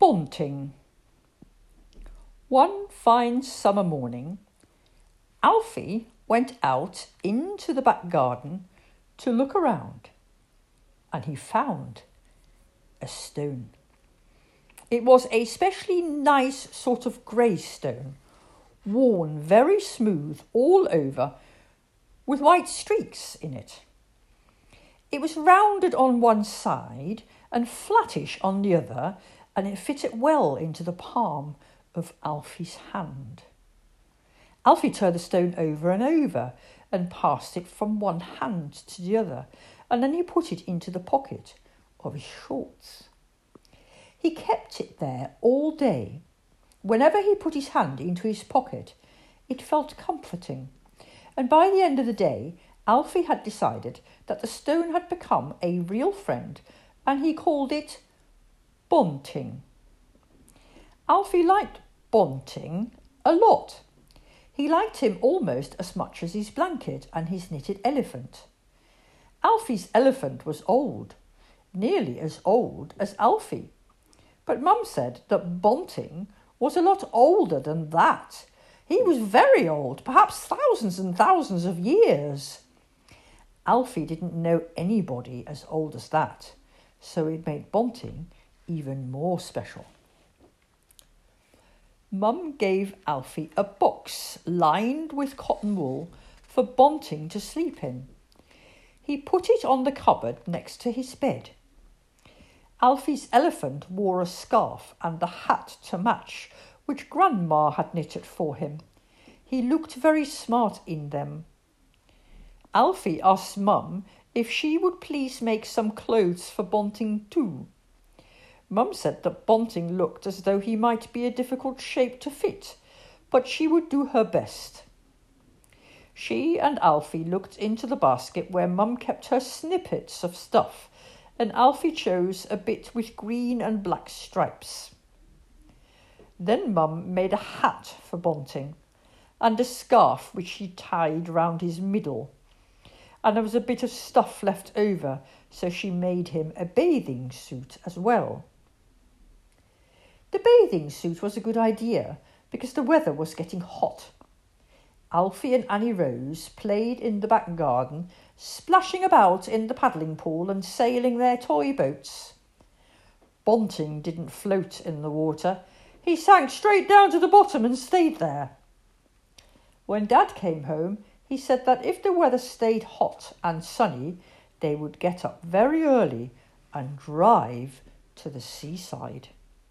Bunting. One fine summer morning, Alfie went out into the back garden to look around, and he found a stone. It was a specially nice sort of grey stone, worn very smooth all over with white streaks in it. It was rounded on one side and flattish on the other, and it fitted well into the palm of Alfie's hand. Alfie turned the stone over and over and passed it from one hand to the other, and then he put it into the pocket of his shorts. He kept it there all day. Whenever he put his hand into his pocket, it felt comforting, and by the end of the day, Alfie had decided that the stone had become a real friend, and he called it Bunting. Alfie liked Bunting a lot. He liked him almost as much as his blanket and his knitted elephant. Alfie's elephant was old, nearly as old as Alfie, but Mum said that Bunting was a lot older than that. He was very old, perhaps thousands and thousands of years. Alfie didn't know anybody as old as that, so it made Bunting even more special. Mum gave Alfie a box lined with cotton wool for Bunting to sleep in. He put it on the cupboard next to his bed. Alfie's elephant wore a scarf and a hat to match, which Grandma had knitted for him. He looked very smart in them. Alfie asked Mum if she would please make some clothes for Bunting too. Mum said that Bunting looked as though he might be a difficult shape to fit, but she would do her best. She and Alfie looked into the basket where Mum kept her snippets of stuff, and Alfie chose a bit with green and black stripes. Then Mum made a hat for Bunting, and a scarf which she tied round his middle, and there was a bit of stuff left over, so she made him a bathing suit as well. The bathing suit was a good idea because the weather was getting hot. Alfie and Annie Rose played in the back garden, splashing about in the paddling pool and sailing their toy boats. Bunting didn't float in the water. He sank straight down to the bottom and stayed there. When Dad came home, he said that if the weather stayed hot and sunny, they would get up very early and drive to the seaside.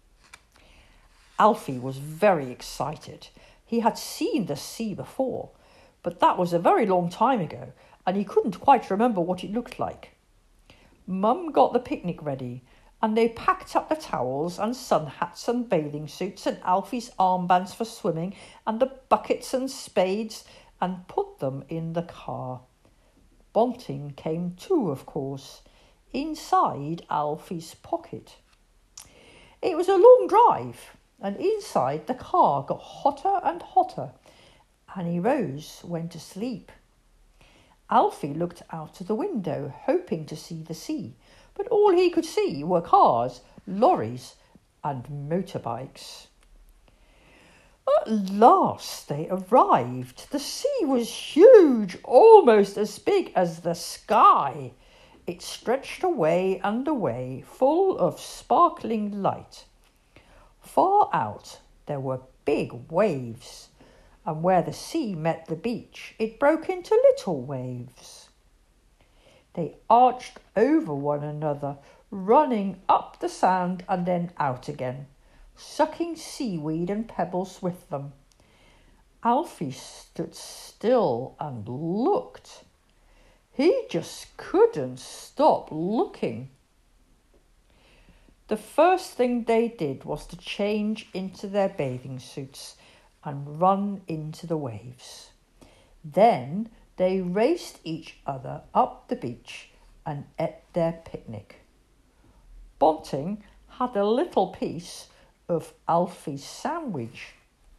Alfie was very excited. He had seen the sea before, but that was a very long time ago, and he couldn't quite remember what it looked like. Mum got the picnic ready, and they packed up the towels and sun hats and bathing suits and Alfie's armbands for swimming and the buckets and spades and put them in the car. Bunting came too, of course, inside Alfie's pocket. It was a long drive, and inside the car got hotter and hotter. Annie Rose went to sleep. Alfie looked out of the window, hoping to see the sea, but all he could see were cars, lorries, and motorbikes. At last they arrived. The sea was huge, almost as big as the sky. It stretched away and away, full of sparkling light. Far out there were big waves, and where the sea met the beach, it broke into little waves. They arched over one another, running up the sand and then out again, sucking seaweed and pebbles with them. Alfie stood still and looked. He just couldn't stop looking. The first thing they did was to change into their bathing suits and run into the waves. Then they raced each other up the beach and ate their picnic. Bunting had a little piece of Alfie's sandwich.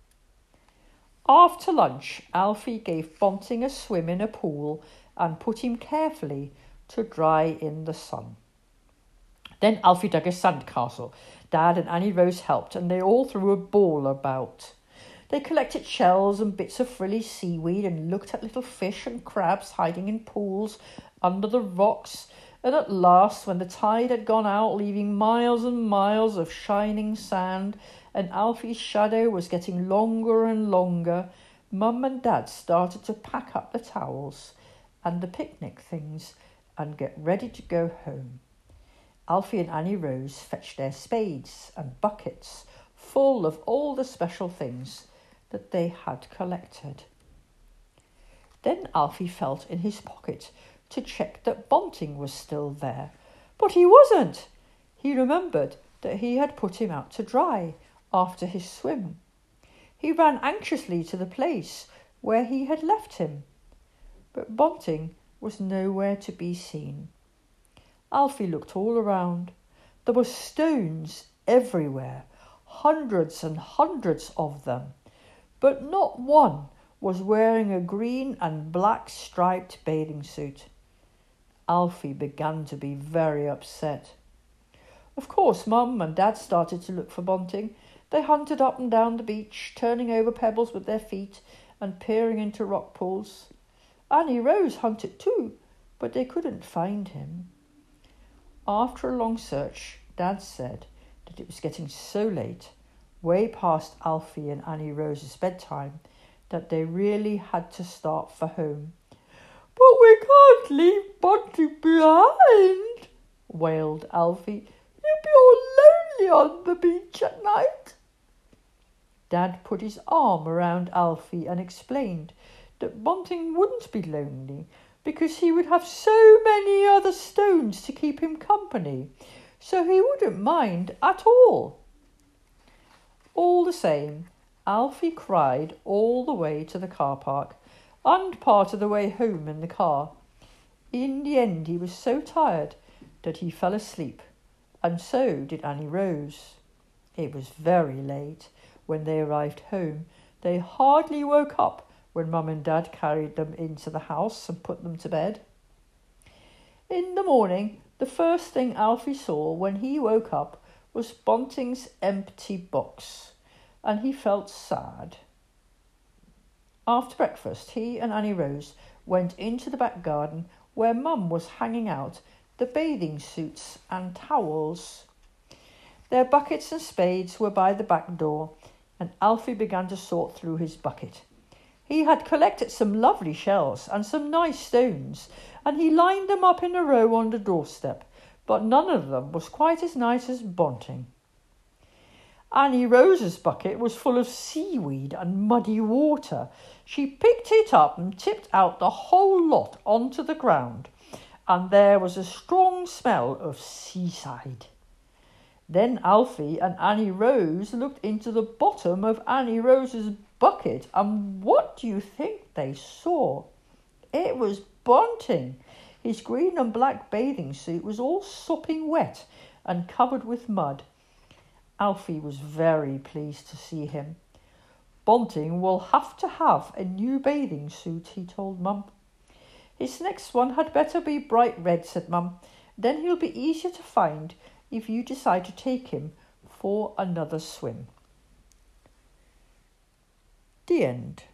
After lunch, Alfie gave Bunting a swim in a pool and put him carefully to dry in the sun. Then Alfie dug a sandcastle. Dad and Annie Rose helped, and they all threw a ball about. They collected shells and bits of frilly seaweed and looked at little fish and crabs hiding in pools under the rocks. And at last, when the tide had gone out, leaving miles and miles of shining sand, and Alfie's shadow was getting longer and longer, Mum and Dad started to pack up the towels and the picnic things and get ready to go home. Alfie and Annie Rose fetched their spades and buckets full of all the special things that they had collected. Then Alfie felt in his pocket to check that Bunting was still there, but he wasn't. He remembered that he had put him out to dry after his swim. He ran anxiously to the place where he had left him, but Bunting was nowhere to be seen. Alfie looked all around. There were stones everywhere, hundreds and hundreds of them, but not one was wearing a green and black striped bathing suit. Alfie began to be very upset. Of course, Mum and Dad started to look for Bunting. They hunted up and down the beach, turning over pebbles with their feet and peering into rock pools. Annie Rose hunted too, but they couldn't find him. After a long search, Dad said that it was getting so late, way past Alfie and Annie Rose's bedtime, that they really had to start for home. "But we can't leave Bunting behind," wailed Alfie. "He'll be all lonely on the beach at night." Dad put his arm around Alfie and explained that Bunting wouldn't be lonely because he would have so many other stones to keep him company, so he wouldn't mind at all. All the same, Alfie cried all the way to the car park and part of the way home in the car. In the end, he was so tired that he fell asleep, and so did Annie Rose. It was very late when they arrived home. They hardly woke up when Mum and Dad carried them into the house and put them to bed. In the morning, the first thing Alfie saw when he woke up was Bunting's empty box, and he felt sad. After breakfast, he and Annie Rose went into the back garden where Mum was hanging out the bathing suits and towels. Their buckets and spades were by the back door, and Alfie began to sort through his bucket. He had collected some lovely shells and some nice stones, and he lined them up in a row on the doorstep, but none of them was quite as nice as Bunting. Annie Rose's bucket was full of seaweed and muddy water. She picked it up and tipped out the whole lot onto the ground, and there was a strong smell of seaside. Then Alfie and Annie Rose looked into the bottom of Annie Rose's bucket, and what do you think they saw? It was Bunting. His green and black bathing suit was all sopping wet and covered with mud. Alfie was very pleased to see him. "Bunting will have to have a new bathing suit," he told Mum. "His next one had better be bright red," said Mum. "Then he'll be easier to find if you decide to take him for another swim." The end.